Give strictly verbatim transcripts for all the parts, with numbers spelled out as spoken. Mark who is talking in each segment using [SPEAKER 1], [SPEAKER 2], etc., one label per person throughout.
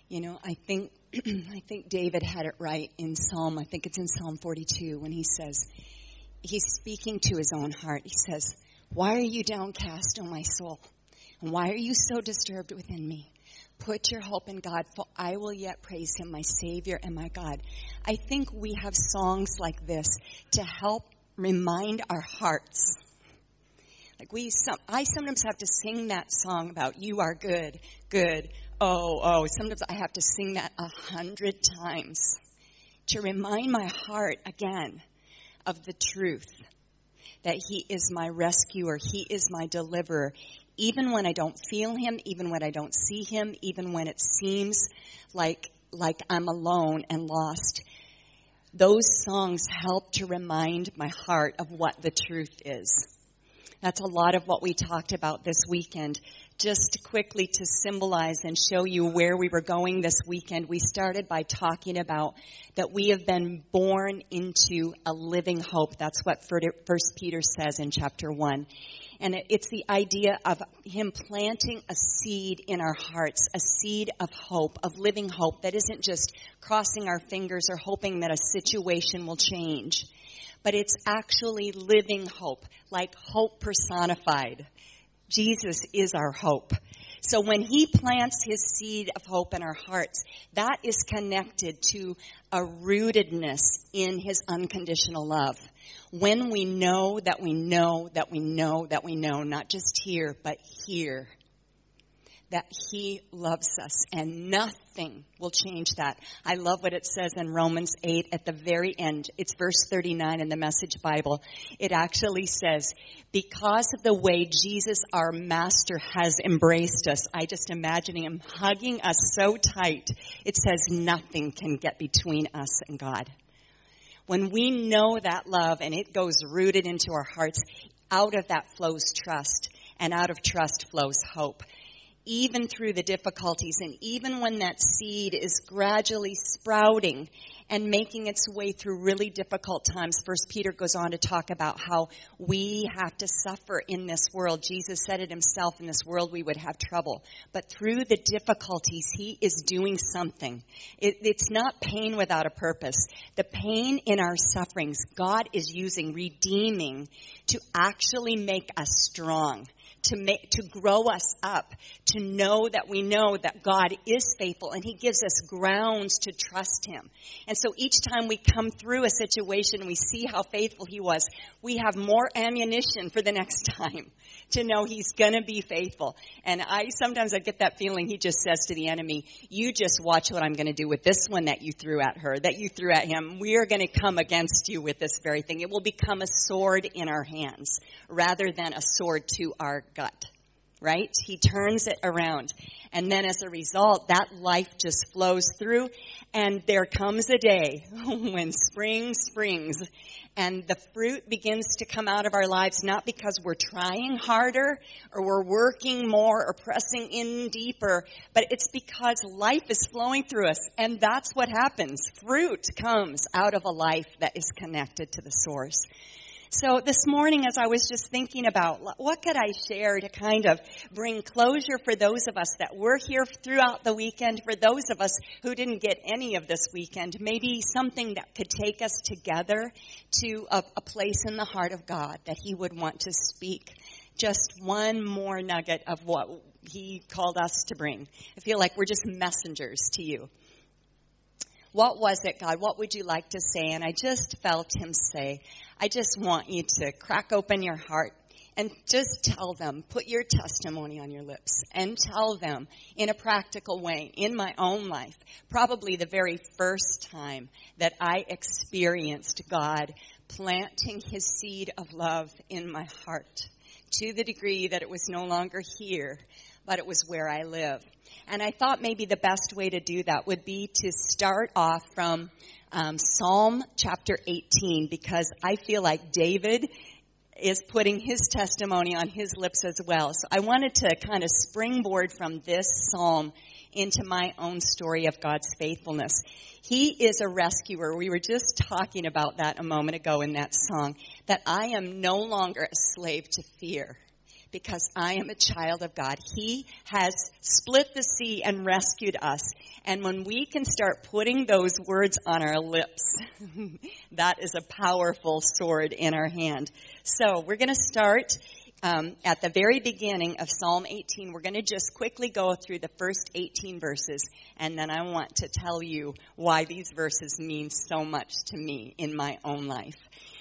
[SPEAKER 1] You know, I think I think David had it right in Psalm, I think it's in Psalm forty-two, when he says, he's speaking to his own heart. He says, "Why are you downcast, O my soul? And why are you so disturbed within me? Put your hope in God, for I will yet praise him, my Savior and my God." I think we have songs like this to help remind our hearts. Like we, some, I sometimes have to sing that song about "You are good, good, oh, oh." Sometimes I have to sing that a hundred times to remind my heart again of the truth that he is my rescuer, he is my deliverer. Even when I don't feel him, even when I don't see him, even when it seems like like I'm alone and lost, those songs help to remind my heart of what the truth is. That's a lot of what we talked about this weekend. Just quickly to symbolize and show you where we were going this weekend, we started by talking about that we have been born into a living hope. That's what First Peter says in chapter one. And it's the idea of him planting a seed in our hearts, a seed of hope, of living hope that isn't just crossing our fingers or hoping that a situation will change. But it's actually living hope, like hope personified. Jesus is our hope. So when he plants his seed of hope in our hearts, that is connected to a rootedness in his unconditional love. When we know that we know that we know that we know, not just here, but here, that he loves us and nothing will change that. I love what it says in Romans eight at the very end. It's verse thirty-nine in the Message Bible. It actually says, because of the way Jesus, our master, has embraced us, I just imagining him hugging us so tight, it says nothing can get between us and God. When we know that love and it goes rooted into our hearts, out of that flows trust, and out of trust flows hope. Even through the difficulties, and even when that seed is gradually sprouting and making its way through really difficult times, First Peter goes on to talk about how we have to suffer in this world. Jesus said it himself, in this world we would have trouble. But through the difficulties, he is doing something. It, it's not pain without a purpose. The pain in our sufferings, God is using, redeeming, to actually make us strong. To make, to grow us up, to know that we know that God is faithful and he gives us grounds to trust him. And so each time we come through a situation and we see how faithful he was, we have more ammunition for the next time to know he's going to be faithful. And I sometimes I get that feeling he just says to the enemy, you just watch what I'm going to do with this one that you threw at her, that you threw at him. We are going to come against you with this very thing. It will become a sword in our hands rather than a sword to our gut, right? He turns it around. And then as a result, that life just flows through. And there comes a day when spring springs and the fruit begins to come out of our lives, not because we're trying harder or we're working more or pressing in deeper, but it's because life is flowing through us. And that's what happens. Fruit comes out of a life that is connected to the source. So this morning, as I was just thinking about what could I share to kind of bring closure for those of us that were here throughout the weekend, for those of us who didn't get any of this weekend, maybe something that could take us together to a, a place in the heart of God that he would want to speak. Just one more nugget of what he called us to bring. I feel like we're just messengers to you. What was it, God? What would you like to say? And I just felt him say, I just want you to crack open your heart and just tell them, put your testimony on your lips and tell them in a practical way, in my own life, probably the very first time that I experienced God planting his seed of love in my heart to the degree that it was no longer here, but it was where I live. And I thought maybe the best way to do that would be to start off from um, Psalm chapter eighteen, because I feel like David is putting his testimony on his lips as well. So I wanted to kind of springboard from this psalm into my own story of God's faithfulness. He is a rescuer. We were just talking about that a moment ago in that song, that I am no longer a slave to fear, because I am a child of God. He has split the sea and rescued us. And when we can start putting those words on our lips, that is a powerful sword in our hand. So we're going to start um, at the very beginning of Psalm eighteen. We're going to just quickly go through the first eighteen verses, and then I want to tell you why these verses mean so much to me in my own life.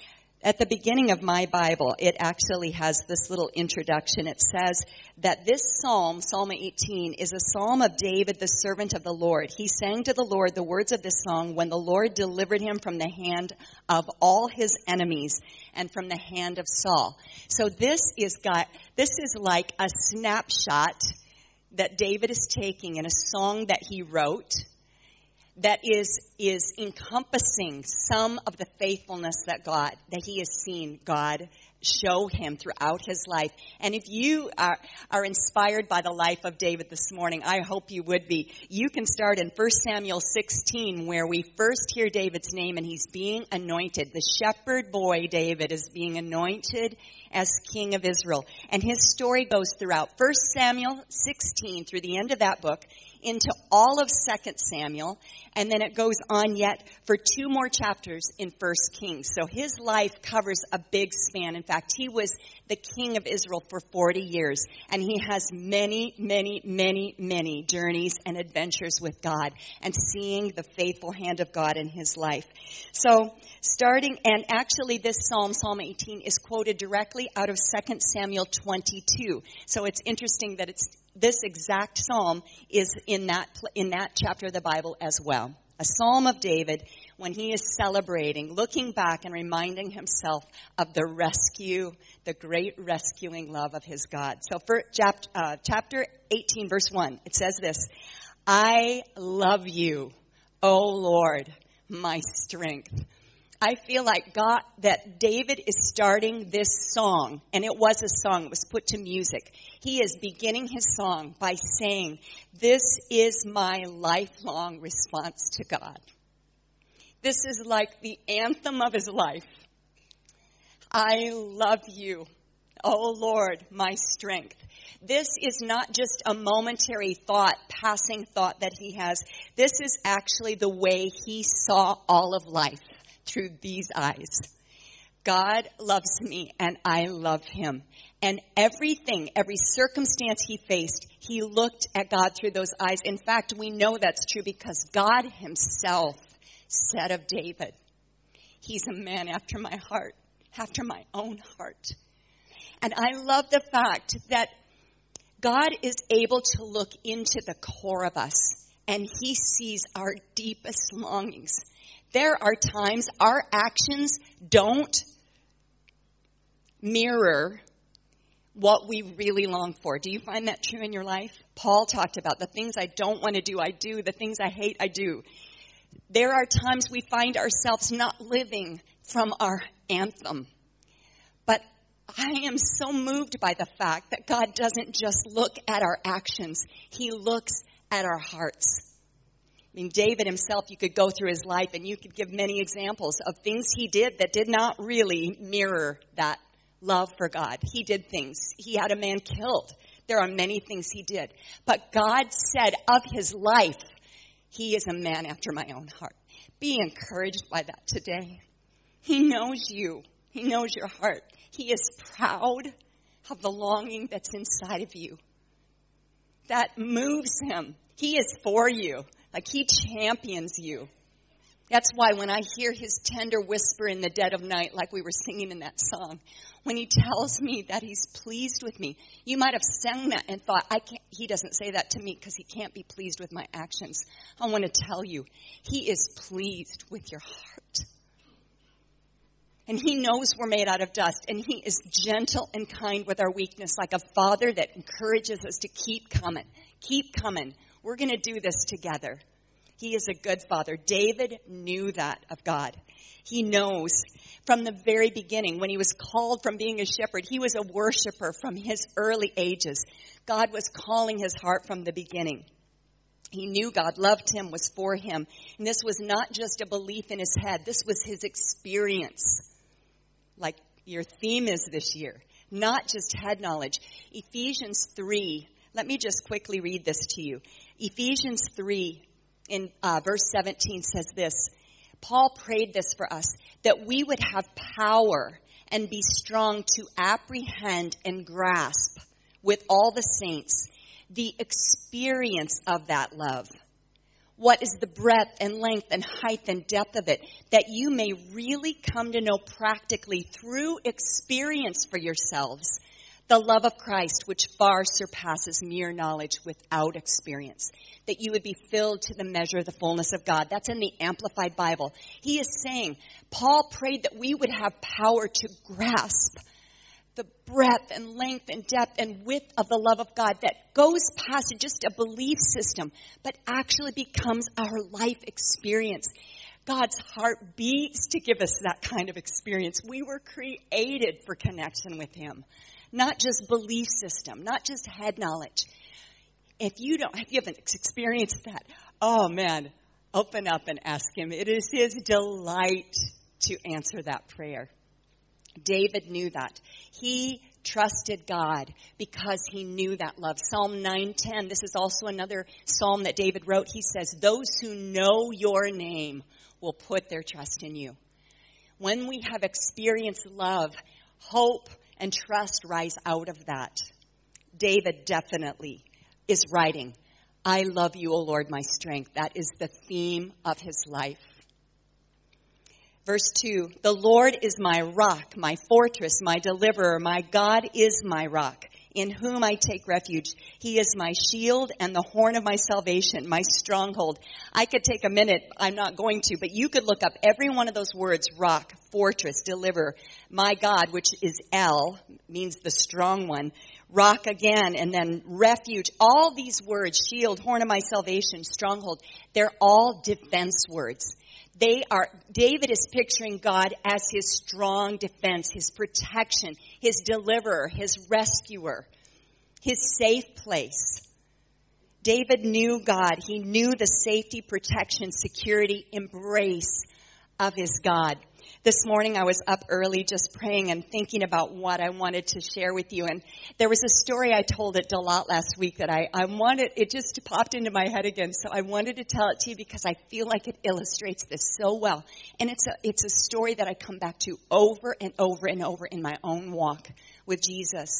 [SPEAKER 1] At the beginning of my Bible, it actually has this little introduction. It says that this psalm, Psalm eighteen, is a psalm of David, the servant of the Lord. He sang to the Lord the words of this song when the Lord delivered him from the hand of all his enemies and from the hand of Saul. So this is got, this is like a snapshot that David is taking in a song that he wrote that is is encompassing some of the faithfulness that God, that he has seen God show him throughout his life. And if you are, are inspired by the life of David this morning, I hope you would be. You can start in First Samuel sixteen, where we first hear David's name and he's being anointed. The shepherd boy David is being anointed as king of Israel. And his story goes throughout First Samuel sixteen through the end of that book into all of Second Samuel, and then it goes on yet for two more chapters in First Kings. So his life covers a big span. In fact, he was the king of Israel for forty years, and he has many, many, many, many journeys and adventures with God and seeing the faithful hand of God in his life. So starting, and actually this psalm, Psalm eighteen, is quoted directly out of Second Samuel twenty-two. So it's interesting that it's this exact psalm is in that in that chapter of the Bible as well. A psalm of David when he is celebrating, looking back and reminding himself of the rescue, the great rescuing love of his God. So for uh, chapter eighteen, verse one, it says this: I love you, O Lord, my strength. I feel like God, that David is starting this song, and it was a song, it was put to music. He is beginning his song by saying, this is my lifelong response to God. This is like the anthem of his life. I love you, O Lord, my strength. This is not just a momentary thought, passing thought that he has. This is actually the way he saw all of life. Through these eyes. God loves me and I love him. And everything, every circumstance he faced, he looked at God through those eyes. In fact, we know that's true because God himself said of David, he's a man after my heart, after my own heart. And I love the fact that God is able to look into the core of us and he sees our deepest longings. There are times our actions don't mirror what we really long for. Do you find that true in your life? Paul talked about the things I don't want to do, I do. The things I hate, I do. There are times we find ourselves not living from our anthem. But I am so moved by the fact that God doesn't just look at our actions. He looks at our hearts. I mean, David himself, you could go through his life and you could give many examples of things he did that did not really mirror that love for God. He did things. He had a man killed. There are many things he did. But God said of his life, he is a man after my own heart. Be encouraged by that today. He knows you. He knows your heart. He is proud of the longing that's inside of you. That moves him. He is for you. Like he champions you. That's why when I hear his tender whisper in the dead of night, like we were singing in that song, when he tells me that he's pleased with me, you might have sung that and thought, I can't, he doesn't say that to me because he can't be pleased with my actions. I want to tell you, he is pleased with your heart. And he knows we're made out of dust, and he is gentle and kind with our weakness, like a father that encourages us to keep coming, keep coming. We're going to do this together. He is a good father. David knew that of God. He knows from the very beginning, when he was called from being a shepherd, he was a worshiper from his early ages. God was calling his heart from the beginning. He knew God loved him, was for him. And this was not just a belief in his head. This was his experience. Like your theme is this year. not just head knowledge. Ephesians three, let me just quickly read this to you. Ephesians three in uh, verse seventeen says this. Paul prayed this for us, that we would have power and be strong to apprehend and grasp with all the saints the experience of that love. What is the breadth and length and height and depth of it, that you may really come to know practically through experience for yourselves the love of Christ, which far surpasses mere knowledge without experience, that you would be filled to the measure of the fullness of God. That's in the Amplified Bible. He is saying, Paul prayed that we would have power to grasp the breadth and length and depth and width of the love of God that goes past just a belief system, but actually becomes our life experience. God's heart beats to give us that kind of experience. We were created for connection with Him, not just belief system, not just head knowledge. If you don't, if you haven't experienced that, oh man, open up and ask Him. It is His delight to answer that prayer. David knew that. He trusted God because he knew that love. Psalm nine ten, this is also another psalm that David wrote. He says, those who know your name will put their trust in you. When we have experienced love, hope and trust rise out of that. David definitely is writing, I love you, O Lord, my strength. That is the theme of his life. Verse two, the Lord is my rock, my fortress, my deliverer. My God is my rock, in whom I take refuge. He is my shield and the horn of my salvation, my stronghold. I could take a minute, I'm not going to, but you could look up every one of those words, rock, fortress, deliverer. My God, which is El, means the strong one. Rock again, and then refuge. All these words, shield, horn of my salvation, stronghold, they're all defense words. They are, David is picturing God as his strong defense, his protection, his deliverer, his rescuer, his safe place. David knew God. He knew the safety, protection, security, embrace of his God. This morning I was up early just praying and thinking about what I wanted to share with you. And there was a story I told at Dalat last week that I, I wanted, it just popped into my head again. So I wanted to tell it to you because I feel like it illustrates this so well. And it's a, it's a story that I come back to over and over and over in my own walk with Jesus.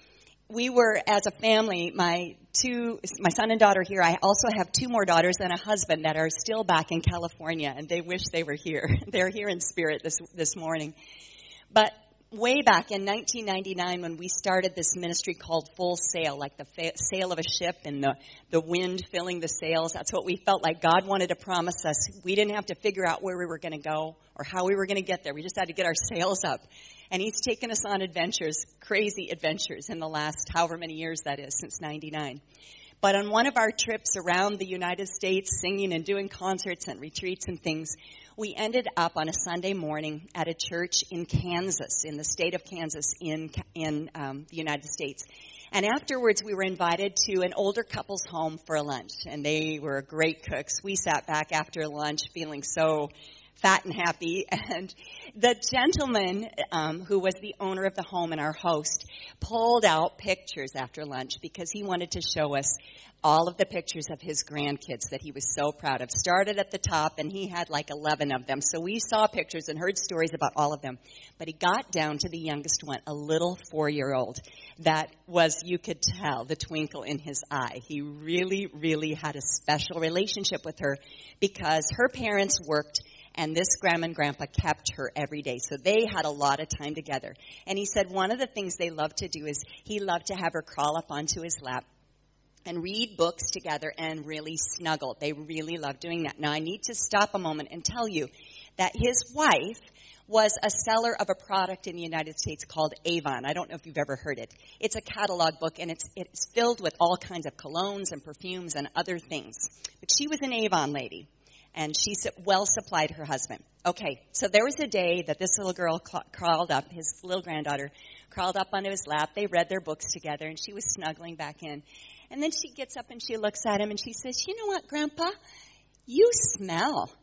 [SPEAKER 1] We were, as a family, my two, my son and daughter here. I also have two more daughters and a husband that are still back in California, and they wish they were here. They're here in spirit this this morning. But way back in nineteen ninety-nine, when we started this ministry called Full Sail, like the fa- sail of a ship and the, the wind filling the sails, that's what we felt like God wanted to promise us. We didn't have to figure out where we were going to go or how we were going to get there. We just had to get our sails up. And he's taken us on adventures, crazy adventures in the last however many years that is, since ninety-nine. But on one of our trips around the United States, singing and doing concerts and retreats and things, we ended up on a Sunday morning at a church in Kansas, in the state of Kansas, in in um, the United States. And afterwards, we were invited to an older couple's home for a lunch. And they were great cooks. We sat back after lunch feeling so fat and happy. And the gentleman um, who was the owner of the home and our host pulled out pictures after lunch because he wanted to show us all of the pictures of his grandkids that he was so proud of. Started at the top, and he had like eleven of them. So we saw pictures and heard stories about all of them. But he got down to the youngest one, a little four-year-old. That was, you could tell, the twinkle in his eye. He really, really had a special relationship with her because her parents worked, and this grandma and grandpa kept her every day. So they had a lot of time together. And he said one of the things they loved to do is he loved to have her crawl up onto his lap and read books together and really snuggle. They really loved doing that. Now, I need to stop a moment and tell you that his wife was a seller of a product in the United States called Avon. I don't know if you've ever heard it. It's a catalog book, and it's it's filled with all kinds of colognes and perfumes and other things. But she was an Avon lady, and she well supplied her husband. Okay, so there was a day that this little girl crawled up, his little granddaughter, crawled up onto his lap. They read their books together, and she was snuggling back in. And then she gets up and she looks at him and she says, you know what, Grandpa? You smell.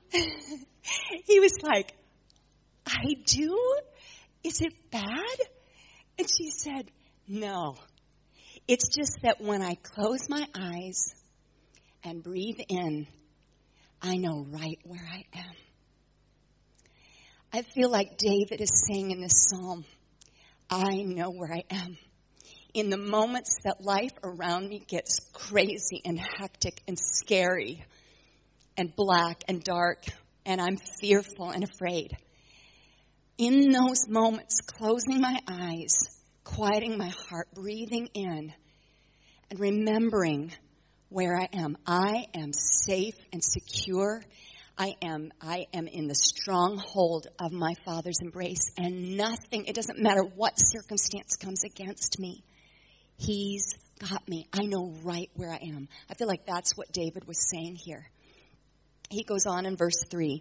[SPEAKER 1] He was like, I do? Is it bad? And she said, no. It's just that when I close my eyes and breathe in, I know right where I am. I feel like David is saying in this psalm, I know where I am. In the moments that life around me gets crazy and hectic and scary and black and dark, and I'm fearful and afraid. In those moments, closing my eyes, quieting my heart, breathing in, and remembering where I am. I am safe and secure. I am, I am in the stronghold of my Father's embrace, and nothing, it doesn't matter what circumstance comes against me. He's got me. I know right where I am. I feel like that's what David was saying here. He goes on in verse three.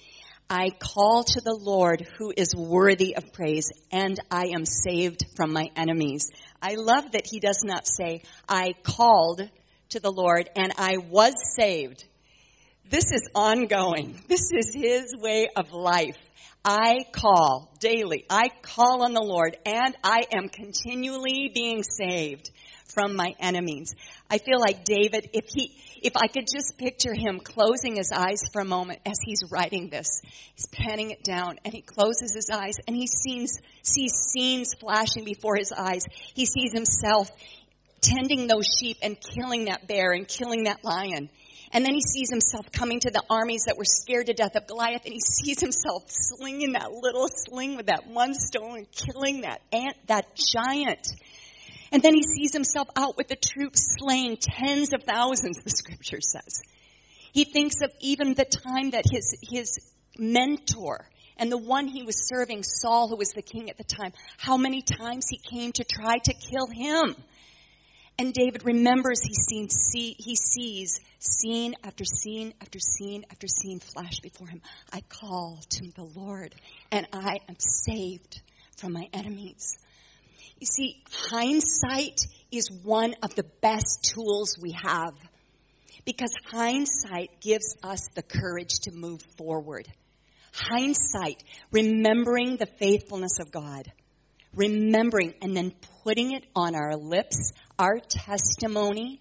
[SPEAKER 1] I call to the Lord who is worthy of praise, and I am saved from my enemies. I love that he does not say, I called to the Lord and I was saved. This is ongoing. This is his way of life. I call daily. I call on the Lord, and I am continually being saved from my enemies. I feel like David, if he, if I could just picture him closing his eyes for a moment as he's writing this, he's penning it down, and he closes his eyes, and he sees, sees scenes flashing before his eyes. He sees himself tending those sheep and killing that bear and killing that lion. And then he sees himself coming to the armies that were scared to death of Goliath, and he sees himself slinging that little sling with that one stone and killing that ant, that giant. And then he sees himself out with the troops slaying tens of thousands, the scripture says. He thinks of even the time that his, his mentor and the one he was serving, Saul, who was the king at the time, how many times he came to try to kill him. And David remembers he, seen, see, he sees scene after scene after scene after scene flash before him. I call to the Lord, and I am saved from my enemies. You see, hindsight is one of the best tools we have, because hindsight gives us the courage to move forward. Hindsight, remembering the faithfulness of God, remembering and then putting it on our lips. Our testimony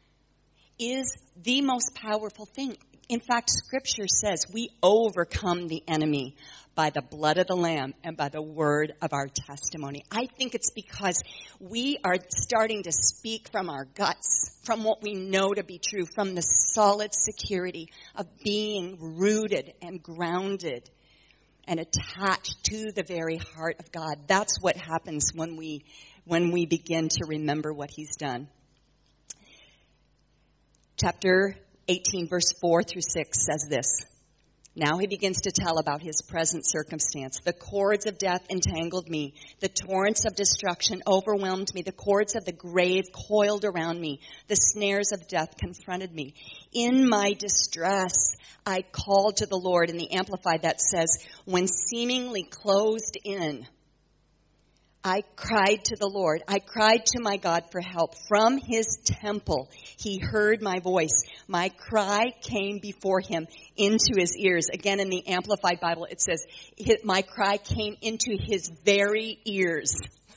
[SPEAKER 1] is the most powerful thing. In fact, Scripture says we overcome the enemy by the blood of the Lamb and by the word of our testimony. I think it's because we are starting to speak from our guts, from what we know to be true, from the solid security of being rooted and grounded and attached to the very heart of God. That's what happens when we when we begin to remember what he's done. Chapter eighteen, verse four through six says this. Now he begins to tell about his present circumstance. The cords of death entangled me. The torrents of destruction overwhelmed me. The cords of the grave coiled around me. The snares of death confronted me. In my distress, I called to the Lord. And the Amplified that says, when seemingly closed in, I cried to the Lord. I cried to my God for help. From his temple, he heard my voice. My cry came before him into his ears. Again, in the Amplified Bible, it says, my cry came into his very ears.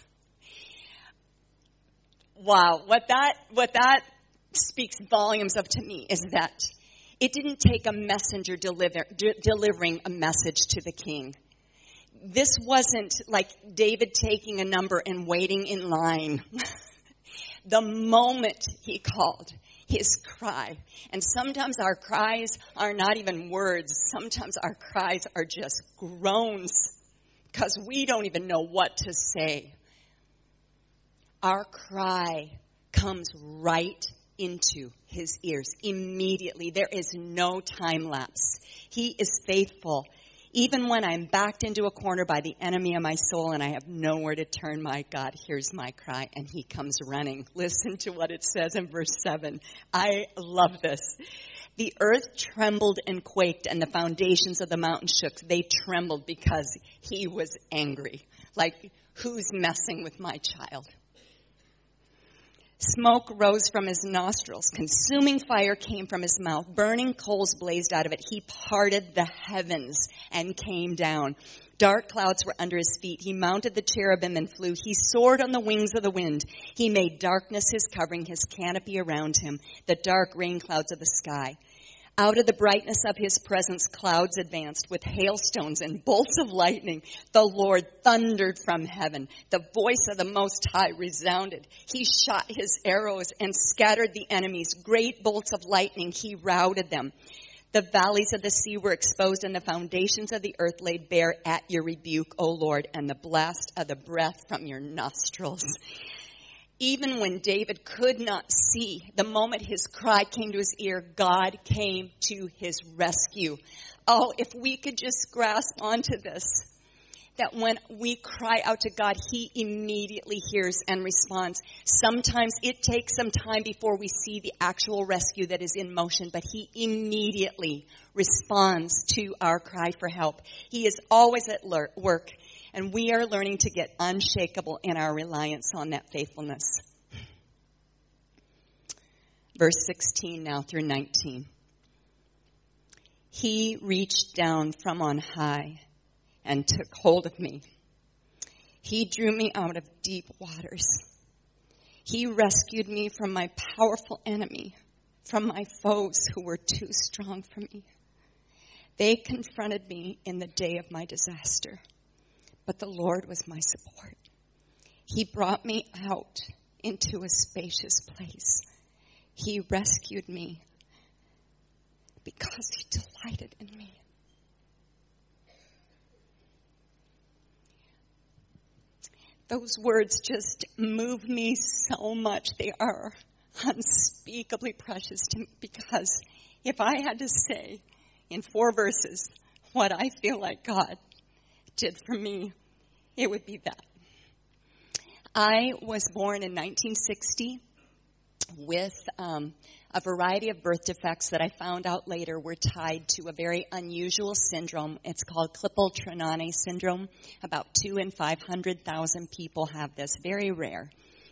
[SPEAKER 1] Wow. What that, what that speaks volumes of to me is that it didn't take a messenger deliver, de- delivering a message to the king. This wasn't like David taking a number and waiting in line. The moment he called, his cry. And sometimes our cries are not even words. Sometimes our cries are just groans because we don't even know what to say. Our cry comes right into his ears immediately. There is no time lapse. He is faithful. Even when I'm backed into a corner by the enemy of my soul and I have nowhere to turn, my God hears my cry and he comes running. Listen to what it says in verse seven. I love this. The earth trembled and quaked and the foundations of the mountain shook. They trembled because he was angry. Like, who's messing with my child? Smoke rose from his nostrils. Consuming fire came from his mouth. Burning coals blazed out of it. He parted the heavens and came down. Dark clouds were under his feet. He mounted the cherubim and flew. He soared on the wings of the wind. He made darkness his covering, his canopy around him, the dark rain clouds of the sky. Out of the brightness of his presence, clouds advanced with hailstones and bolts of lightning. The Lord thundered from heaven. The voice of the Most High resounded. He shot his arrows and scattered the enemies. Great bolts of lightning, he routed them. The valleys of the sea were exposed, and the foundations of the earth laid bare at your rebuke, O Lord, and the blast of the breath from your nostrils. Even when David could not see, the moment his cry came to his ear, God came to his rescue. Oh, if we could just grasp onto this, that when we cry out to God, he immediately hears and responds. Sometimes it takes some time before we see the actual rescue that is in motion, but he immediately responds to our cry for help. He is always at work. And we are learning to get unshakable in our reliance on that faithfulness. Verse sixteen now through nineteen. He reached down from on high and took hold of me. He drew me out of deep waters. He rescued me from my powerful enemy, from my foes who were too strong for me. They confronted me in the day of my disaster. But the Lord was my support. He brought me out into a spacious place. He rescued me because he delighted in me. Those words just move me so much. They are unspeakably precious to me, because if I had to say in four verses what I feel like God did for me, it would be that. I was born in nineteen sixty with um, a variety of birth defects that I found out later were tied to a very unusual syndrome. It's called Klippel-Trenaunay syndrome. About two in five hundred thousand people have this. Very rare.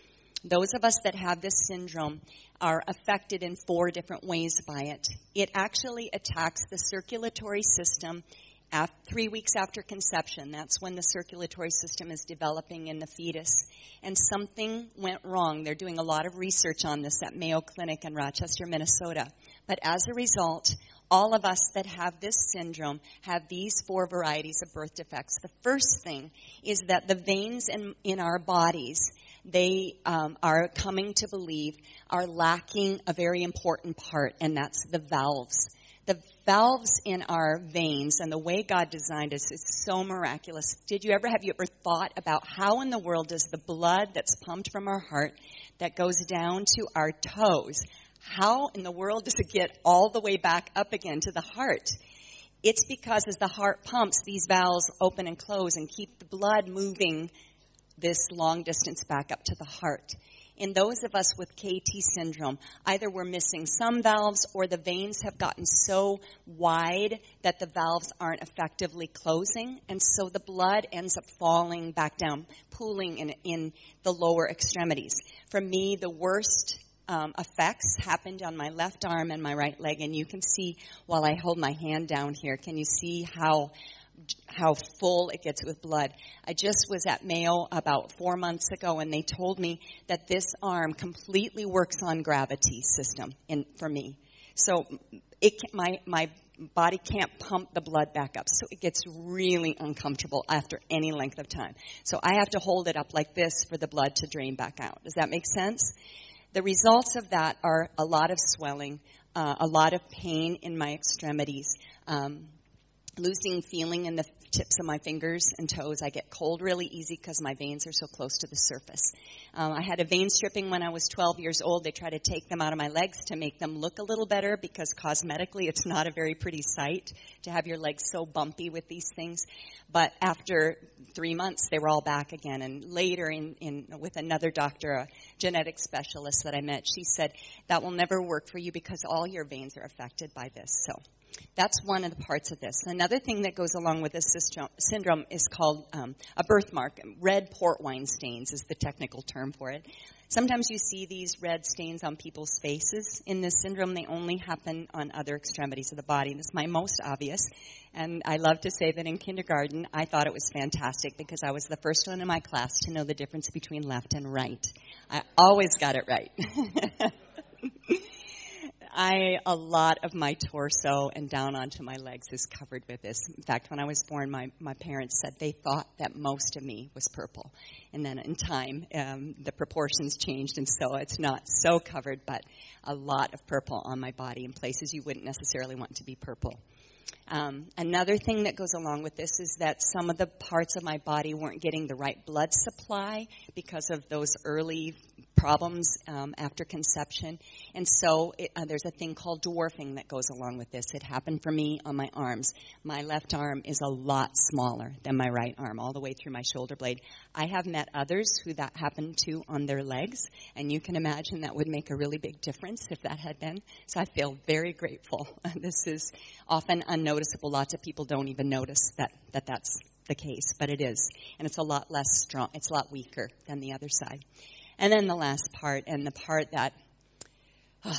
[SPEAKER 1] Those of us that have this syndrome are affected in four different ways by it. It actually attacks the circulatory system After, three weeks after conception. That's when the circulatory system is developing in the fetus. And something went wrong. They're doing a lot of research on this at Mayo Clinic in Rochester, Minnesota. But as a result, all of us that have this syndrome have these four varieties of birth defects. The first thing is that the veins in, in our bodies, they um, are coming to believe, are lacking a very important part, and that's the valves. The valves in our veins and the way God designed us is so miraculous. Did you ever, have you ever thought about how in the world does the blood that's pumped from our heart that goes down to our toes, how in the world does it get all the way back up again to the heart? It's because as the heart pumps, these valves open and close and keep the blood moving this long distance back up to the heart. In those of us with K T syndrome, either we're missing some valves or the veins have gotten so wide that the valves aren't effectively closing, and so the blood ends up falling back down, pooling in, in the lower extremities. For me, the worst um, effects happened on my left arm and my right leg, and you can see while I hold my hand down here, can you see how how full it gets with blood? I just was at Mayo about four months ago, and they told me that this arm completely works on gravity system in, for me. So it my my body can't pump the blood back up. So it gets really uncomfortable after any length of time. So I have to hold it up like this for the blood to drain back out. Does that make sense? The results of that are a lot of swelling, uh, a lot of pain in my extremities, um, losing feeling in the tips of my fingers and toes. I get cold really easy because my veins are so close to the surface. Um, I had a vein stripping when I was twelve years old. They try to take them out of my legs to make them look a little better because cosmetically it's not a very pretty sight to have your legs so bumpy with these things. But after three months, they were all back again. And later in, in with another doctor, a genetic specialist that I met, she said, that will never work for you because all your veins are affected by this. So that's one of the parts of this. Another thing that goes along with this syndrome is called um, a birthmark. Red port wine stains is the technical term for it. Sometimes you see these red stains on people's faces. In this syndrome, they only happen on other extremities of the body. This is my most obvious. And I love to say that in kindergarten, I thought it was fantastic because I was the first one in my class to know the difference between left and right. I always got it right. I, a lot of my torso and down onto my legs is covered with this. In fact, when I was born, my, my parents said they thought that most of me was purple. And then in time, um, the proportions changed, and so it's not so covered, but a lot of purple on my body in places you wouldn't necessarily want to be purple. Um, another thing that goes along with this is that some of the parts of my body weren't getting the right blood supply because of those early problems um, after conception. And so it, uh, there's a thing called dwarfing that goes along with this. It happened for me on my arms. My left arm is a lot smaller than my right arm, all the way through my shoulder blade. I have met others who that happened to on their legs, and you can imagine that would make a really big difference if that had been. So I feel very grateful. This is often unnoticeable. Lots of people don't even notice that, that that's the case, but it is. And it's a lot less strong. It's a lot weaker than the other side. And then the last part, and the part that uh,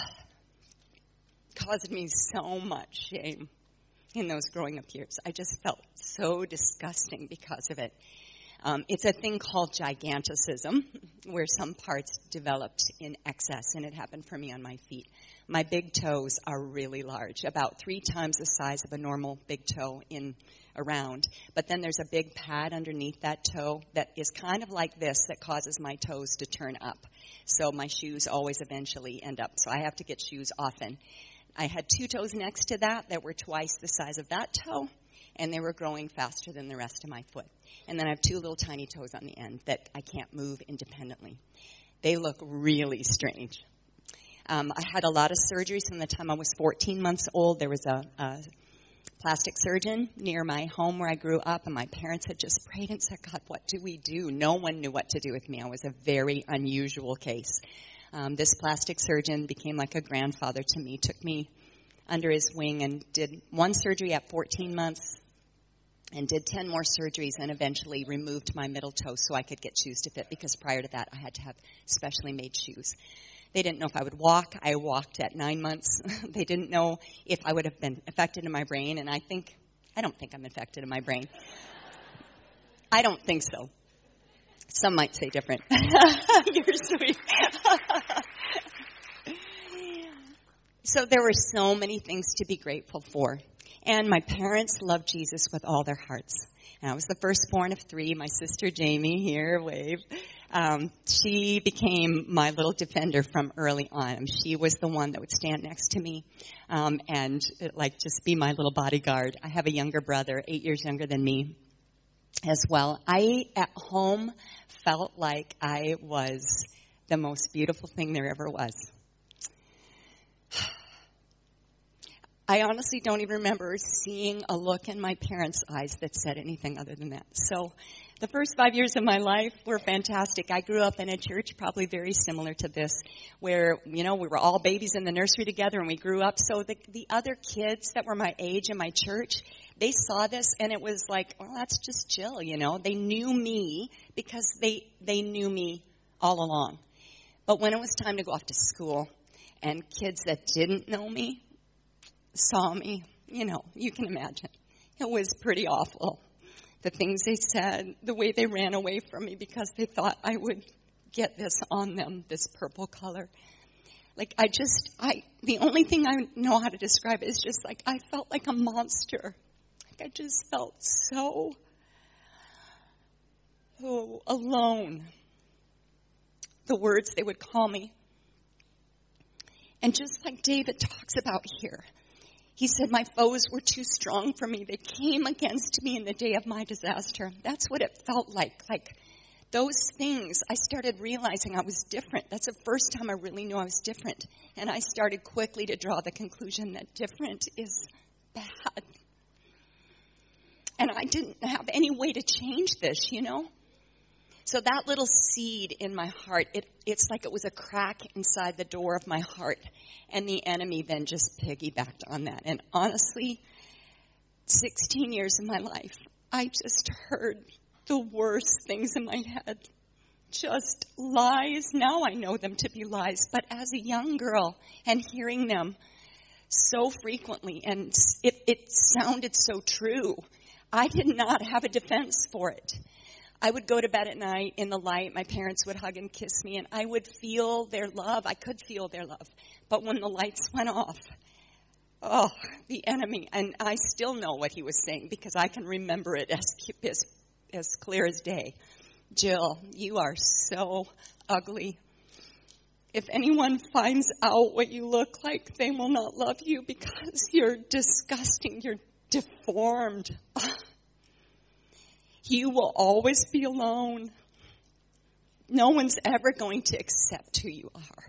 [SPEAKER 1] caused me so much shame in those growing up years. I just felt so disgusting because of it. Um, it's a thing called giganticism, where some parts developed in excess, and it happened for me on my feet. My big toes are really large, about three times the size of a normal big toe in around. But then there's a big pad underneath that toe that is kind of like this that causes my toes to turn up. So my shoes always eventually end up. So I have to get shoes often. I had two toes next to that that were twice the size of that toe, and they were growing faster than the rest of my foot. And then I have two little tiny toes on the end that I can't move independently. They look really strange. Um, I had a lot of surgeries from the time I was fourteen months old. There was a, a plastic surgeon near my home where I grew up, and my parents had just prayed and said, God, what do we do? No one knew what to do with me. I was a very unusual case. Um, this plastic surgeon became like a grandfather to me, took me under his wing and did one surgery at fourteen months and did ten more surgeries and eventually removed my middle toe so I could get shoes to fit, because prior to that I had to have specially made shoes. They didn't know if I would walk. I walked at nine months. They didn't know if I would have been affected in my brain, and I think, I don't think I'm infected in my brain. I don't think so. Some might say different. You're sweet. So there were so many things to be grateful for. And my parents loved Jesus with all their hearts. And I was the firstborn of three. My sister Jamie, here, wave. Um, she became my little defender from early on. She was the one that would stand next to me um, and like just be my little bodyguard. I have a younger brother, eight years younger than me as well. I, at home, felt like I was the most beautiful thing there ever was. I honestly don't even remember seeing a look in my parents' eyes that said anything other than that. So the first five years of my life were fantastic. I grew up in a church probably very similar to this, where, you know, we were all babies in the nursery together and we grew up. So the, the other kids that were my age in my church, they saw this and it was like, well, that's just chill, you know. They knew me because they, they knew me all along. But when it was time to go off to school and kids that didn't know me saw me, you know, you can imagine. It was pretty awful. The things they said, the way they ran away from me because they thought I would get this on them, this purple color. Like, I just, I, the only thing I know how to describe it is just like, I felt like a monster. Like, I just felt so, oh, alone. The words they would call me. And just like David talks about here, he said, my foes were too strong for me. They came against me in the day of my disaster. That's what it felt like. Like those things, I started realizing I was different. That's the first time I really knew I was different. And I started quickly to draw the conclusion that different is bad. And I didn't have any way to change this, you know. So that little seed in my heart, it, it's like it was a crack inside the door of my heart. And the enemy then just piggybacked on that. And honestly, sixteen years of my life, I just heard the worst things in my head just lies. Now I know them to be lies. But as a young girl and hearing them so frequently, and it, it sounded so true, I did not have a defense for it. I would go to bed at night in the light. My parents would hug and kiss me, and I would feel their love. I could feel their love. But when the lights went off, oh, the enemy. And I still know what he was saying because I can remember it as, as, as clear as day. Jill, you are so ugly. If anyone finds out what you look like, they will not love you because you're disgusting. You're deformed. You will always be alone. No one's ever going to accept who you are.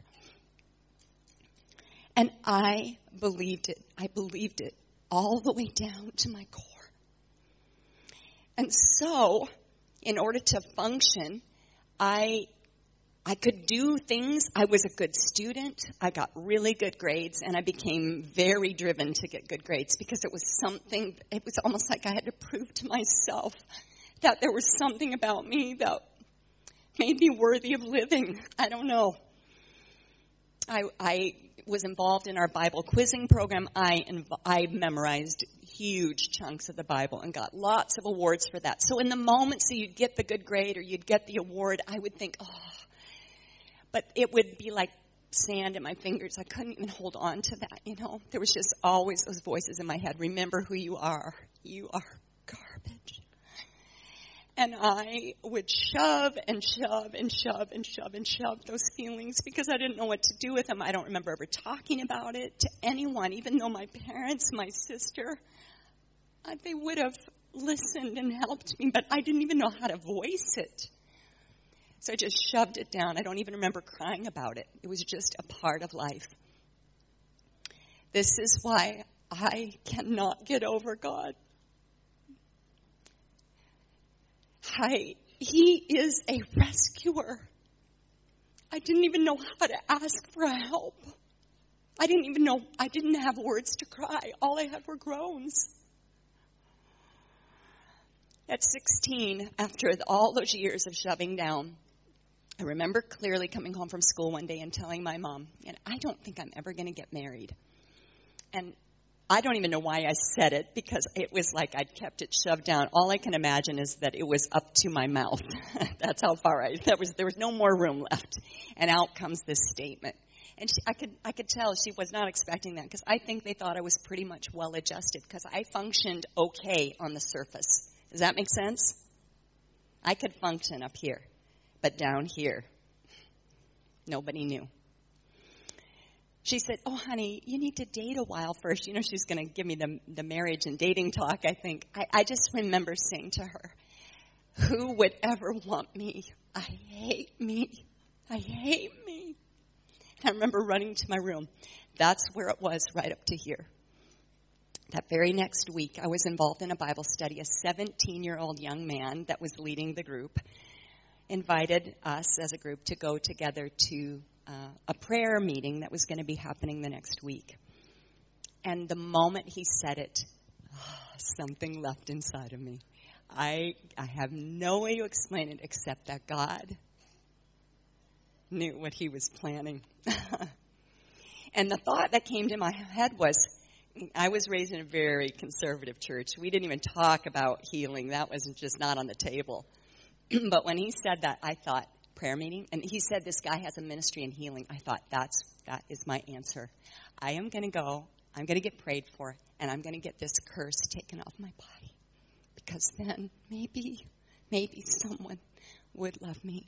[SPEAKER 1] And I believed it. I believed it all the way down to my core. And so, in order to function, I I could do things. I was a good student. I got really good grades, and I became very driven to get good grades because it was something, it was almost like I had to prove to myself that there was something about me that made me worthy of living. I don't know. I, I was involved in our Bible quizzing program. I, inv- I memorized huge chunks of the Bible and got lots of awards for that. So in the moments that you'd get the good grade or you'd get the award, I would think, oh. But it would be like sand in my fingers. I couldn't even hold on to that, you know. There was just always those voices in my head. Remember who you are. You are garbage. And I would shove and shove and shove and shove and shove those feelings because I didn't know what to do with them. I don't remember ever talking about it to anyone, even though my parents, my sister, uh, they would have listened and helped me, but I didn't even know how to voice it. So I just shoved it down. I don't even remember crying about it. It was just a part of life. This is why I cannot get over God. I, he is a rescuer. I didn't even know how to ask for help. I didn't even know, I didn't have words to cry. All I had were groans. At sixteen, after all those years of shoving down, I remember clearly coming home from school one day and telling my mom, and I don't think I'm ever going to get married. And I don't even know why I said it because it was like I'd kept it shoved down. All I can imagine is that it was up to my mouth. That's how far I, that was, there was no more room left. And out comes this statement. And she, I could, I could tell she was not expecting that because I think they thought I was pretty much well adjusted because I functioned okay on the surface. Does that make sense? I could function up here, but down here, nobody knew. She said, oh, honey, you need to date a while first. You know, she's going to give me the, the marriage and dating talk, I think. I, I just remember saying to her, who would ever want me? I hate me. I hate me. I remember running to my room. That's where it was, right up to here. That very next week, I was involved in a Bible study. A seventeen-year-old young man that was leading the group invited us as a group to go together to uh, a prayer meeting that was going to be happening the next week. And the moment he said it, oh, something left inside of me. I I have no way to explain it except that God knew what he was planning. And the thought that came to my head was, I was raised in a very conservative church. We didn't even talk about healing. That was just not on the table. But when he said that, I thought, prayer meeting? And he said this guy has a ministry in healing. I thought, that's that is my answer. I am going to go. I'm going to get prayed for. And I'm going to get this curse taken off my body. Because then maybe, maybe someone would love me.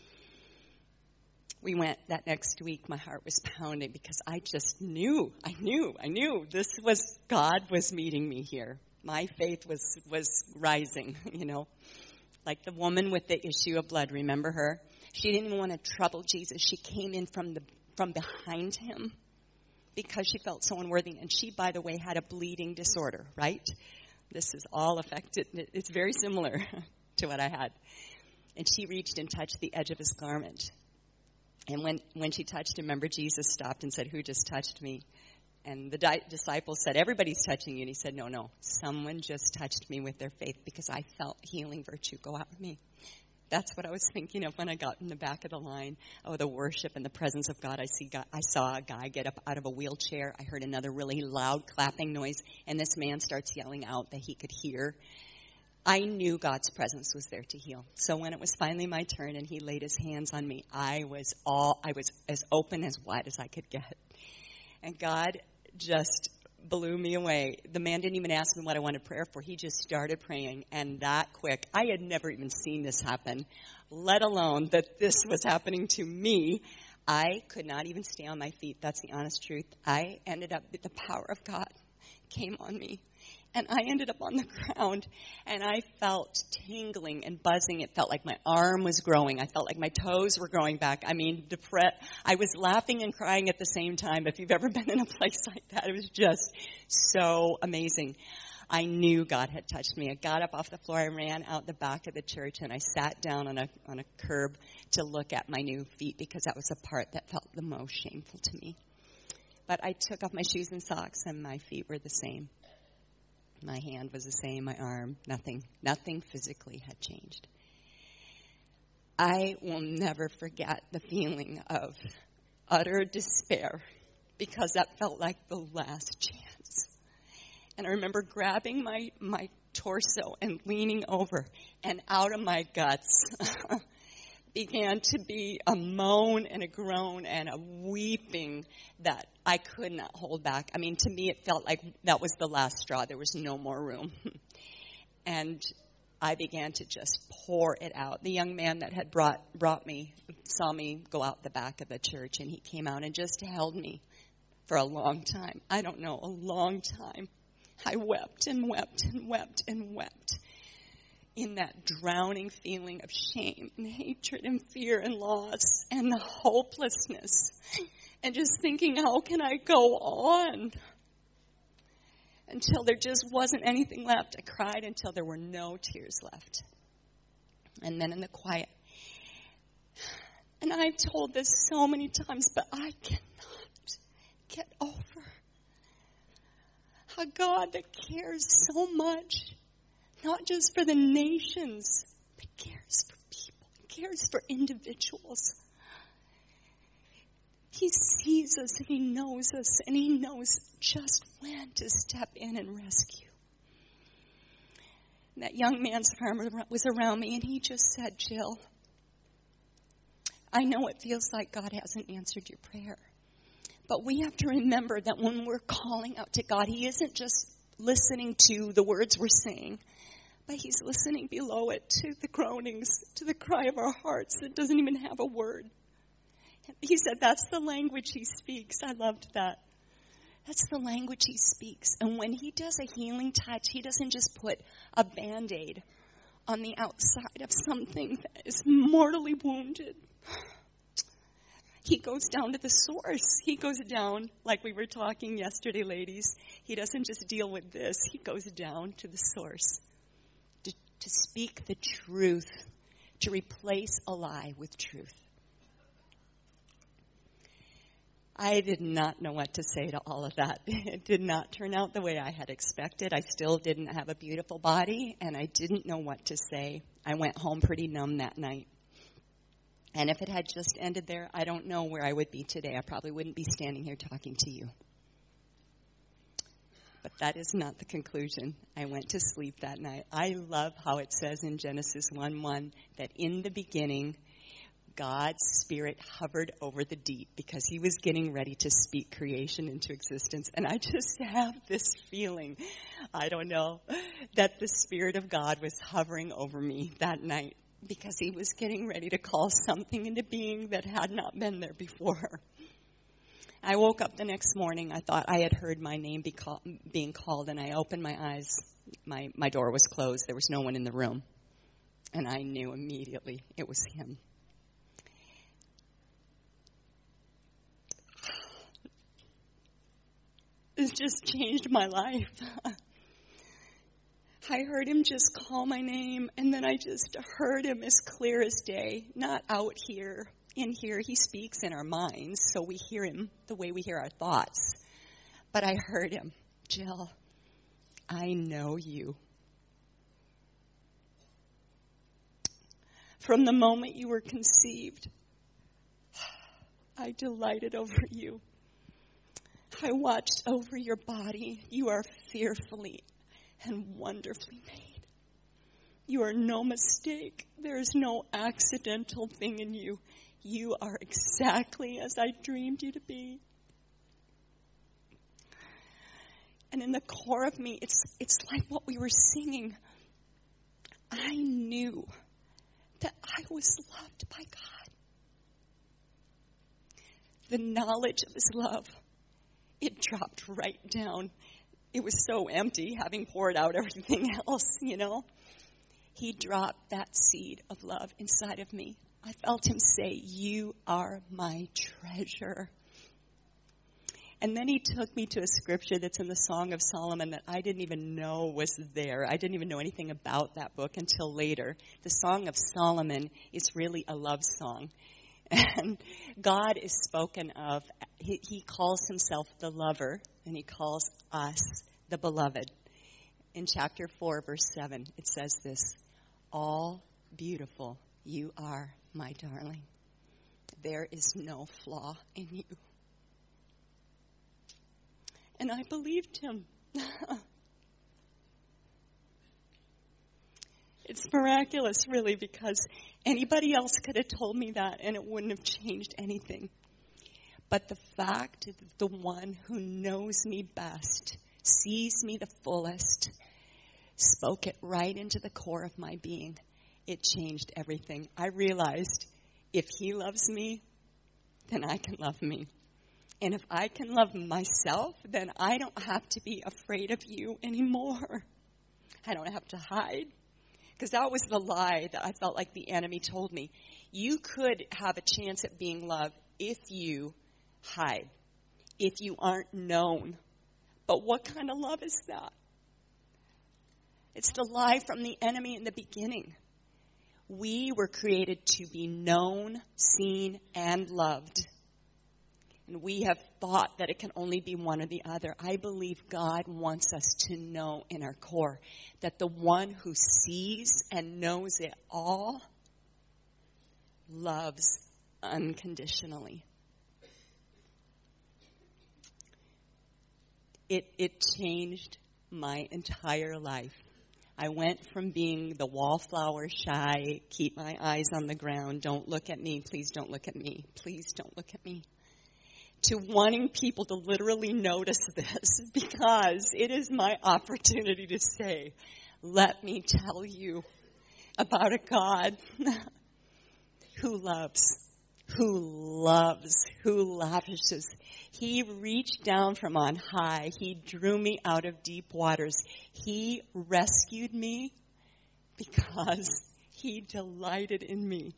[SPEAKER 1] We went that next week. My heart was pounding because I just knew, I knew, I knew this was, God was meeting me here. My faith was, was rising, you know. Like the woman with the issue of blood, remember her? She didn't even want to trouble Jesus. She came in from the from behind him because she felt so unworthy. And she, by the way, had a bleeding disorder, right? This is all affected. It's very similar to what I had. And she reached and touched the edge of his garment. And when, when she touched him, remember, Jesus stopped and said, who just touched me? And the di- disciples said, everybody's touching you. And he said, no, no, someone just touched me with their faith because I felt healing virtue go out of me. That's what I was thinking of when I got in the back of the line. Oh, the worship and the presence of God. I see. God, I saw a guy get up out of a wheelchair. I heard another really loud clapping noise, and this man starts yelling out that he could hear. I knew God's presence was there to heal. So when it was finally my turn and he laid his hands on me, I was all, I was as open, as wide as I could get. And God just blew me away. The man didn't even ask me what I wanted prayer for. He just started praying, and that quick. I had never even seen this happen, let alone that this was happening to me. I could not even stay on my feet. That's the honest truth. I ended up, the power of God came on me. And I ended up on the ground, and I felt tingling and buzzing. It felt like my arm was growing. I felt like my toes were growing back. I mean, depressed. I was laughing and crying at the same time. If you've ever been in a place like that, it was just so amazing. I knew God had touched me. I got up off the floor. I ran out the back of the church, and I sat down on a on a curb to look at my new feet because that was the part that felt the most shameful to me. But I took off my shoes and socks, and my feet were the same. My hand was the same, my arm, nothing, nothing physically had changed. I will never forget the feeling of utter despair because that felt like the last chance. And I remember grabbing my, my torso and leaning over, and out of my guts began to be a moan and a groan and a weeping that I could not hold back. I mean, to me, it felt like that was the last straw. There was no more room. And I began to just pour it out. The young man that had brought brought me saw me go out the back of the church, and he came out and just held me for a long time. I don't know, a long time. I wept and wept and wept and wept in that drowning feeling of shame and hatred and fear and loss and the hopelessness, and just thinking, how can I go on? Until there just wasn't anything left. I cried until there were no tears left. And then in the quiet, and I've told this so many times, but I cannot get over a God that cares so much, not just for the nations, but cares for people, cares for individuals. He sees us and he knows us and he knows just when to step in and rescue. And that young man's arm was around me, and he just said, Jill, I know it feels like God hasn't answered your prayer, but we have to remember that when we're calling out to God, he isn't just listening to the words we're saying, but he's listening below it to the groanings, to the cry of our hearts that doesn't even have a word. He said that's the language he speaks. I loved that. That's the language he speaks. And when he does a healing touch, he doesn't just put a Band-Aid on the outside of something that is mortally wounded. He goes down to the source. He goes down, like we were talking yesterday, ladies. He doesn't just deal with this. He goes down to the source to, to speak the truth, to replace a lie with truth. I did not know what to say to all of that. It did not turn out the way I had expected. I still didn't have a beautiful body, and I didn't know what to say. I went home pretty numb that night. And if it had just ended there, I don't know where I would be today. I probably wouldn't be standing here talking to you. But that is not the conclusion. I went to sleep that night. I love how it says in Genesis one one that in the beginning, God's Spirit hovered over the deep because he was getting ready to speak creation into existence. And I just have this feeling, I don't know, that the Spirit of God was hovering over me that night because he was getting ready to call something into being that had not been there before. I woke up the next morning. I thought I had heard my name be call, being called, and I opened my eyes. My, my door was closed. There was no one in the room. And I knew immediately it was him. It just changed my life. I heard him just call my name, and then I just heard him as clear as day, not out here. In here, he speaks in our minds, so we hear him the way we hear our thoughts. But I heard him, Jill, I know you. From the moment you were conceived, I delighted over you. I watched over your body. You are fearfully and wonderfully made. You are no mistake. There is no accidental thing in you. You are exactly as I dreamed you to be. And in the core of me, it's it's like what we were singing. I knew that I was loved by God. The knowledge of his love, it dropped right down. It was so empty, having poured out everything else, you know. He dropped that seed of love inside of me. I felt him say, you are my treasure. And then he took me to a scripture that's in the Song of Solomon that I didn't even know was there. I didn't even know anything about that book until later. The Song of Solomon is really a love song. And God is spoken of. He, he calls himself the lover, and he calls us the beloved. In chapter four, verse seven, it says this, all beautiful you are, my darling. There is no flaw in you. And I believed him. It's miraculous, really, because anybody else could have told me that and it wouldn't have changed anything. But the fact that the one who knows me best, sees me the fullest, spoke it right into the core of my being, it changed everything. I realized if he loves me, then I can love me. And if I can love myself, then I don't have to be afraid of you anymore. I don't have to hide. Because that was the lie that I felt like the enemy told me. You could have a chance at being loved if you hide, if you aren't known. But what kind of love is that? It's the lie from the enemy in the beginning. We were created to be known, seen, and loved. And we have thought that it can only be one or the other. I believe God wants us to know in our core that the one who sees and knows it all loves unconditionally. It, it changed my entire life. I went from being the wallflower, shy, keep my eyes on the ground, don't look at me, please don't look at me, please don't look at me, to wanting people to literally notice this, because it is my opportunity to say, let me tell you about a God who loves, who loves, who lavishes. He reached down from on high. He drew me out of deep waters. He rescued me because he delighted in me.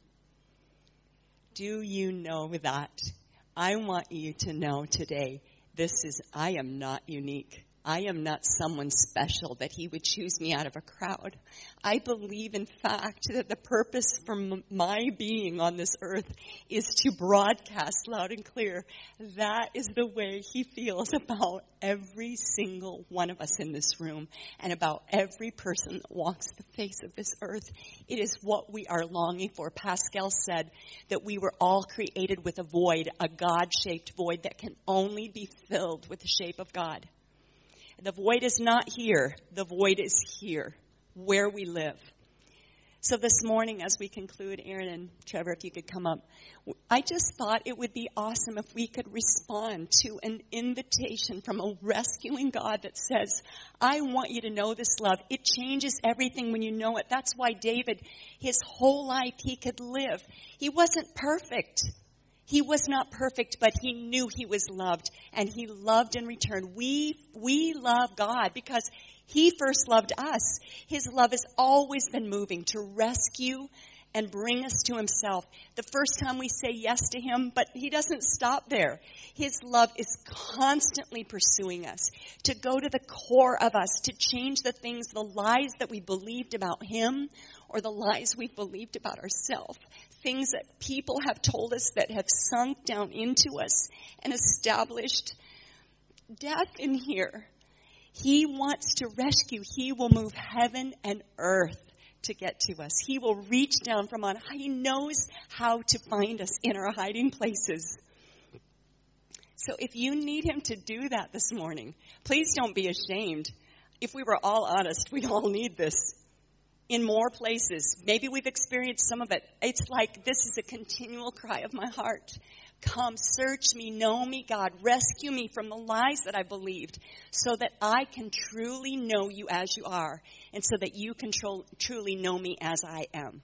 [SPEAKER 1] Do you know that? I want you to know today, this is, I am not unique. I am not someone special that he would choose me out of a crowd. I believe, in fact, that the purpose for m- my being on this earth is to broadcast loud and clear. That is the way he feels about every single one of us in this room and about every person that walks the face of this earth. It is what we are longing for. Pascal said that we were all created with a void, a God-shaped void that can only be filled with the shape of God. The void is not here. The void is here, where we live. So this morning, as we conclude, Aaron and Trevor, if you could come up, I just thought it would be awesome if we could respond to an invitation from a rescuing God that says, I want you to know this love. It changes everything when you know it. That's why David, his whole life, he could live. He wasn't perfect. He was not perfect, but he knew he was loved, and he loved in return. We we love God because he first loved us. His love has always been moving to rescue and bring us to himself. The first time we say yes to him, but he doesn't stop there. His love is constantly pursuing us to go to the core of us, to change the things, the lies that we believed about him or the lies we believed about ourselves. Things that people have told us that have sunk down into us and established death in here. He wants to rescue. He will move heaven and earth to get to us. He will reach down from on high. He knows how to find us in our hiding places. So if you need him to do that this morning, please don't be ashamed. If we were all honest, we all need this in more places. Maybe we've experienced some of it. It's like this is a continual cry of my heart. Come, search me, know me, God. Rescue me from the lies that I believed so that I can truly know you as you are and so that you can tro- truly know me as I am.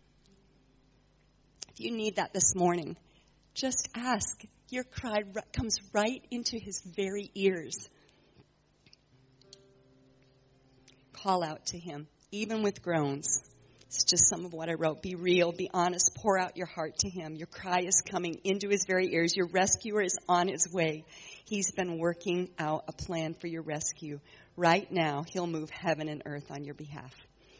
[SPEAKER 1] If you need that this morning, just ask. Your cry comes right into his very ears. Call out to him, even with groans. It's just some of what I wrote. Be real, be honest, pour out your heart to him. Your cry is coming into his very ears. Your rescuer is on his way. He's been working out a plan for your rescue. Right now, he'll move heaven and earth on your behalf.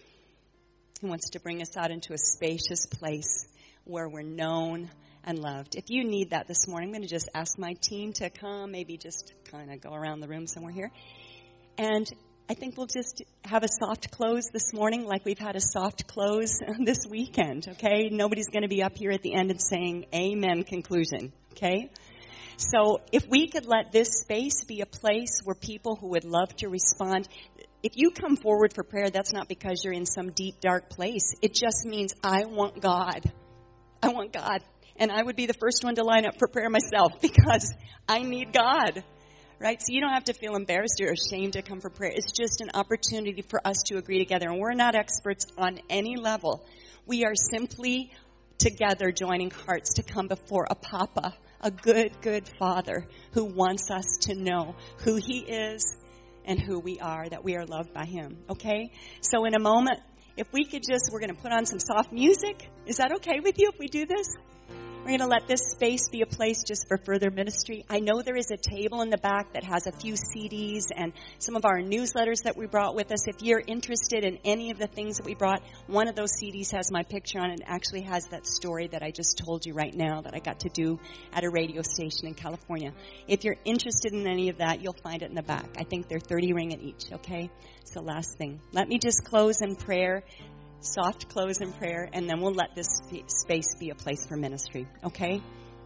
[SPEAKER 1] He wants to bring us out into a spacious place where we're known and loved. If you need that this morning, I'm going to just ask my team to come, maybe just kind of go around the room somewhere here. And I think we'll just have a soft close this morning like we've had a soft close this weekend, okay? Nobody's going to be up here at the end and saying amen conclusion, okay? So if we could let this space be a place where people who would love to respond, if you come forward for prayer, that's not because you're in some deep, dark place. It just means I want God. I want God. And I would be the first one to line up for prayer myself because I need God. Right? So you don't have to feel embarrassed or ashamed to come for prayer. It's just an opportunity for us to agree together. And we're not experts on any level. We are simply together joining hearts to come before a Papa, a good, good Father who wants us to know who he is and who we are, that we are loved by him. Okay? So in a moment, if we could just, we're going to put on some soft music. Is that okay with you if we do this? We're going to let this space be a place just for further ministry. I know there is a table in the back that has a few C Ds and some of our newsletters that we brought with us. If you're interested in any of the things that we brought, one of those C Ds has my picture on it and actually has that story that I just told you right now that I got to do at a radio station in California. If you're interested in any of that, you'll find it in the back. I think they're thirty ringgit each, okay? So last thing. Let me just close in prayer. Soft close in prayer, and then we'll let this space be a place for ministry, okay?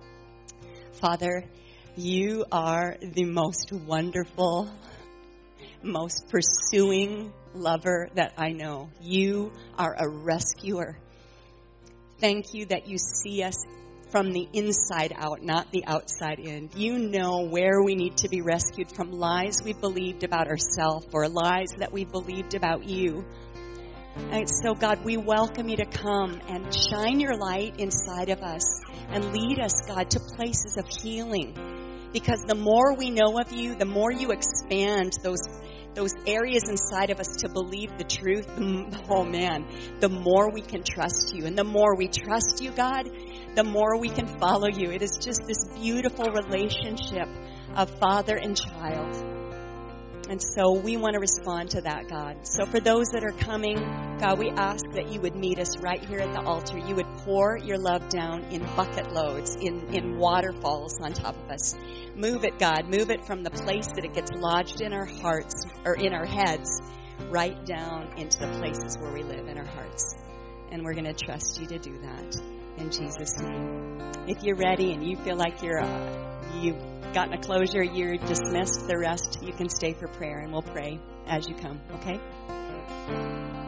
[SPEAKER 1] Father, you are the most wonderful, most pursuing lover that I know. You are a rescuer. Thank you that you see us from the inside out, not the outside in. You know where we need to be rescued from lies we believed about ourselves or lies that we believed about you. And so, God, we welcome you to come and shine your light inside of us and lead us, God, to places of healing. Because the more we know of you, the more you expand those those areas inside of us to believe the truth. Oh, man, the more we can trust you. And the more we trust you, God, the more we can follow you. It is just this beautiful relationship of father and child. And so we want to respond to that, God. So for those that are coming, God, we ask that you would meet us right here at the altar. You would pour your love down in bucket loads, in, in waterfalls on top of us. Move it, God. Move it from the place that it gets lodged in our hearts or in our heads right down into the places where we live in our hearts. And we're going to trust you to do that in Jesus' name. If you're ready and you feel like you're uh, you've gotten a closure, you're dismissed, the rest you can stay for prayer, and we'll pray as you come, okay?